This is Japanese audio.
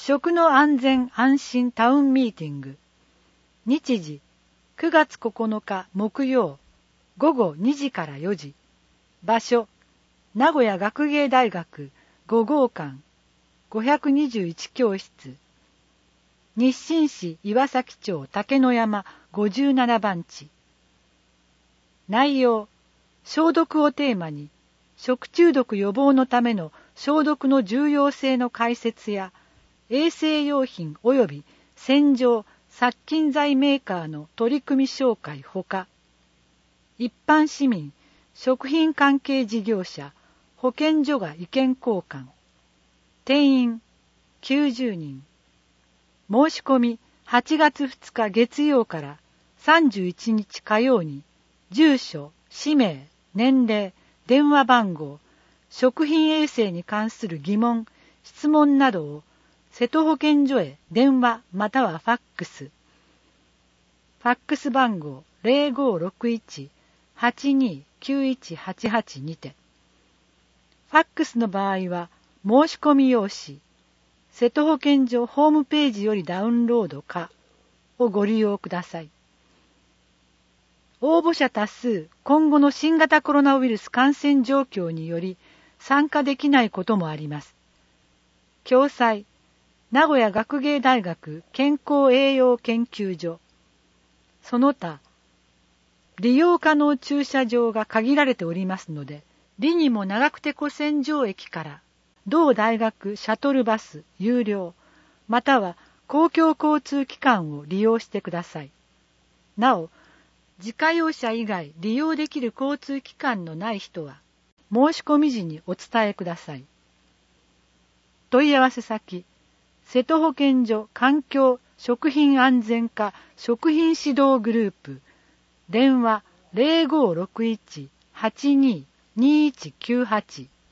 食の安全安心タウンミーティング。日時9月9日木曜午後2時から4時。場所名古屋学芸大学5号館521教室。日清市岩崎町竹野山57番地。内容消毒をテーマに食中毒予防のための消毒の重要性の解説や衛生用品及び洗浄・殺菌剤メーカーの取り組み紹介ほか、一般市民、食品関係事業者、保健所が意見交換。定員90人。申し込み8月2日月曜から31日火曜に、住所、氏名、年齢、電話番号、食品衛生に関する疑問、質問などを瀬戸保健所へ電話またはファックス。ファックス番号 0561-829188 にて。ファックスの場合は申し込み用紙、瀬戸保健所ホームページよりダウンロードかをご利用ください。応募者多数、今後の新型コロナウイルス感染状況により参加できないこともあります。共催、名古屋学芸大学健康栄養研究所。その他、利用可能駐車場が限られておりますので、利にも長久手古戦場駅から同大学シャトルバス有料、または公共交通機関を利用してください。なお、自家用車以外利用できる交通機関のない人は、申し込み時にお伝えください。問い合わせ先、瀬戸保健所環境食品安全課食品指導グループ、電話 0561-82-2198